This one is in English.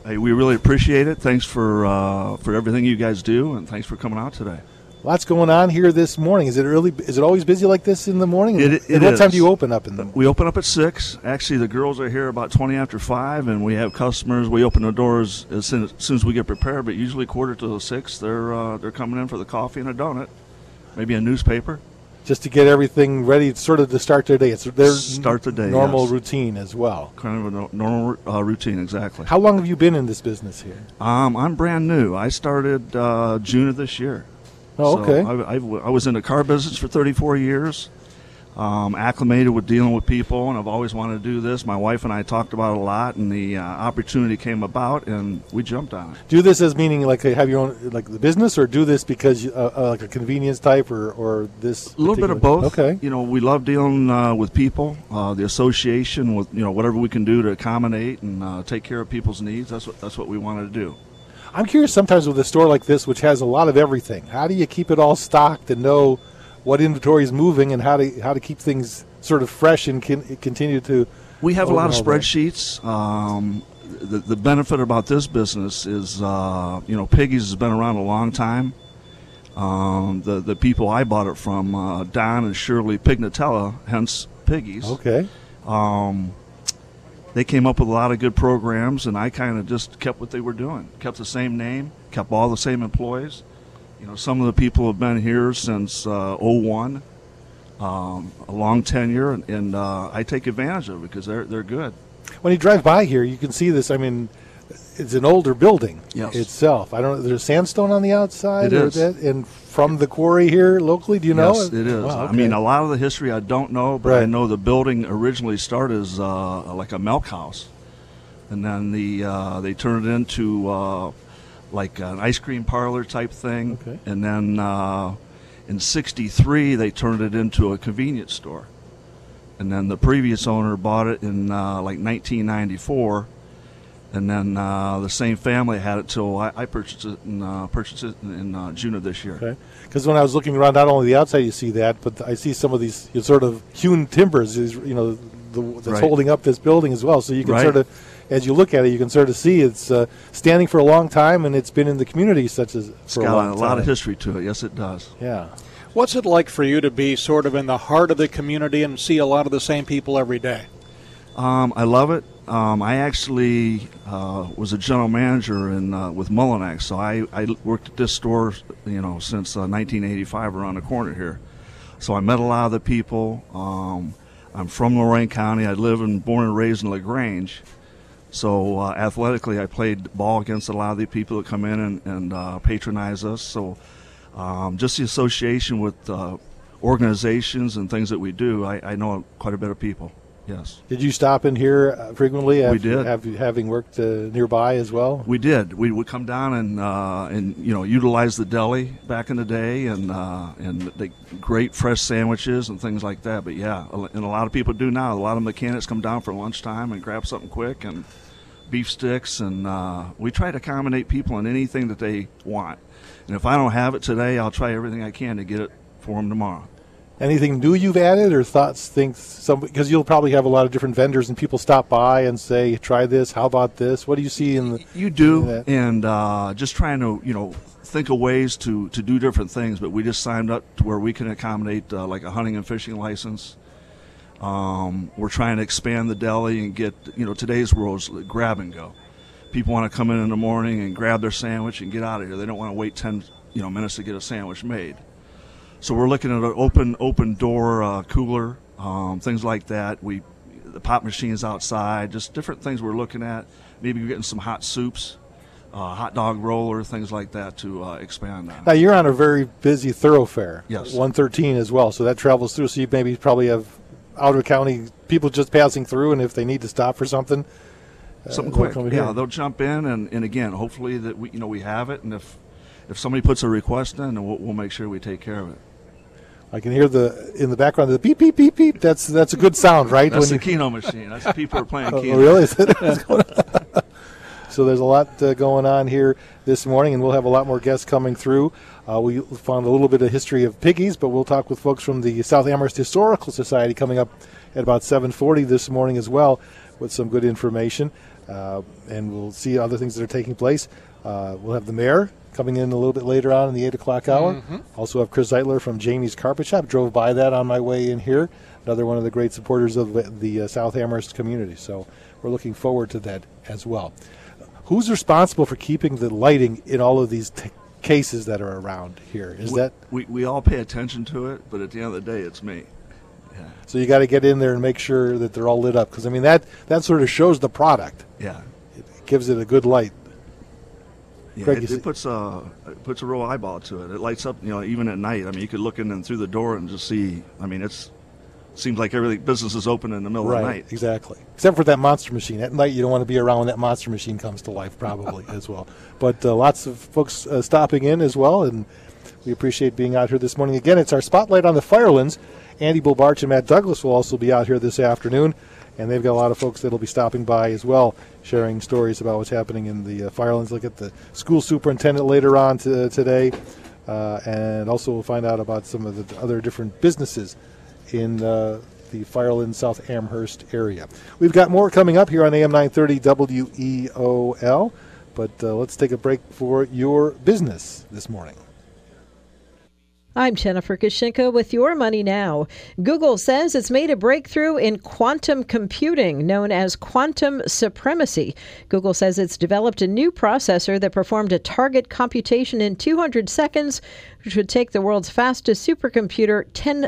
Hey, we really appreciate it. Thanks for everything you guys do, and thanks for coming out today. Lots going on here this morning. Is it always busy like this in the morning? It what is. time do you open up in the morning? We open up at 6. Actually, the girls are here about 20 after 5, and we have customers. We open the doors as soon as we get prepared, but usually 5:45, they're coming in for the coffee and a donut, maybe a newspaper. Just to get everything ready, sort of to start their day. It's their Start the day, normal yes. routine as well. Kind of a normal routine, exactly. How long have you been in this business here? I'm brand new. I started June of this year. Oh, okay. So I was in the car business for 34 years, acclimated with dealing with people, and I've always wanted to do this. My wife and I talked about it a lot, and the opportunity came about, and we jumped on it. Do this as meaning like have your own like the business, or do this because like a convenience type, or this? A little bit of both. Okay. We love dealing with people, the association with whatever we can do to accommodate and take care of people's needs. That's what we wanted to do. I'm curious sometimes with a store like this, which has a lot of everything. How do you keep it all stocked and know what inventory is moving, and how to keep things sort of fresh and continue to? We have a lot of spreadsheets. The benefit about this business is, Piggy's has been around a long time. The people I bought it from, Don and Shirley Pignatella, hence Piggy's. Okay. They came up with a lot of good programs, and I kind of just kept what they were doing. Kept the same name, kept all the same employees. Some of the people have been here since '01, a long tenure, and I take advantage of it because they're good. When you drive by here, you can see this. I mean, it's an older building itself. I don't know. There's sandstone on the outside. It is. And from the quarry here locally, do you know? Yes, it is. Wow, okay. I mean, a lot of the history I don't know, but I know the building originally started as like a milk house, and then they turned it into like an ice cream parlor type thing, okay. And then in '63 they turned it into a convenience store, and then the previous owner bought it in like 1994. And then the same family had it till I purchased it in June of this year. Okay. Because when I was looking around, not only the outside you see that, but I see some of these sort of hewn timbers, that's holding up this building as well. So you can sort of, as you look at it, you can sort of see it's standing for a long time, and it's been in the community for a long time. It's got a lot of history to it. Yes, it does. Yeah. What's it like for you to be sort of in the heart of the community and see a lot of the same people every day? I love it. I actually was a general manager with Mullinax, so I worked at this store, since 1985 around the corner here. So I met a lot of the people. I'm from Lorain County. I live and born and raised in LaGrange. So athletically, I played ball against a lot of the people that come in and patronize us. So just the association with organizations and things that we do, I know quite a bit of people. Yes. Did you stop in here frequently? We did. Having worked nearby as well? We did. We would come down and utilize the deli back in the day and the great fresh sandwiches and things like that. But yeah, and a lot of people do now. A lot of mechanics come down for lunchtime and grab something quick and beef sticks, and we try to accommodate people in anything that they want. And if I don't have it today, I'll try everything I can to get it for them tomorrow. Anything new you've added or thoughts, because you'll probably have a lot of different vendors and people stop by and say, try this, how about this? What do you see in the... You do, and just trying to, think of ways to do different things, but we just signed up to where we can accommodate like a hunting and fishing license. We're trying to expand the deli and get, today's world is grab and go. People want to come in the morning and grab their sandwich and get out of here. They don't want to wait 10 minutes to get a sandwich made. So we're looking at an open door cooler, things like that. The pop machines outside, just different things we're looking at. Maybe we're getting some hot soups, hot dog roller, things like that to expand on. Now you're on a very busy thoroughfare. Yes. 113 as well, so that travels through. So you maybe probably have out of county people just passing through, and if they need to stop for something quick, they'll jump in, and again, hopefully that we have it, and if somebody puts a request in, then we'll make sure we take care of it. I can hear in the background the beep beep beep beep. That's a good sound, right? That's the Keno machine. That's the people are playing Keno. Oh, really? So there's a lot going on here this morning, and we'll have a lot more guests coming through. We found a little bit of history of Piggy's, but we'll talk with folks from the South Amherst Historical Society coming up at about 7:40 this morning as well with some good information. and we'll see other things that are taking place. We'll have the mayor coming in a little bit later on in the 8 o'clock hour. Also have Chris Zeitler from Jamie's Carpet Shop. Drove by that on my way in here. Another one of the great supporters of the South Amherst community. So we're looking forward to that as well. Who's responsible for keeping the lighting in all of these cases that are around here? We all pay attention to it, but at the end of the day, it's me. Yeah. So you got to get in there and make sure that they're all lit up, because I mean that sort of shows the product. Yeah, it gives it a good light. Yeah, Greg, it puts a real eyeball to it. It lights up, even at night. I mean, you could look in and through the door and just see. I mean, seems like business is open in the middle of the night. Exactly. Except for that monster machine. At night, you don't want to be around when that monster machine comes to life, probably, as well. But lots of folks stopping in as well, and we appreciate being out here this morning. Again, it's our Spotlight on the Firelands. Andy Bulbarch and Matt Douglas will also be out here this afternoon, and they've got a lot of folks that will be stopping by as well, sharing stories about what's happening in the Firelands. Look at the school superintendent later on today, and also we'll find out about some of the other different businesses in the Firelands South Amherst area. We've got more coming up here on AM 930 WEOL, but let's take a break for your business this morning. I'm Jennifer Kashinka with Your Money Now. Google says it's made a breakthrough in quantum computing known as quantum supremacy. Google says it's developed a new processor that performed a target computation in 200 seconds, which would take the world's fastest supercomputer 10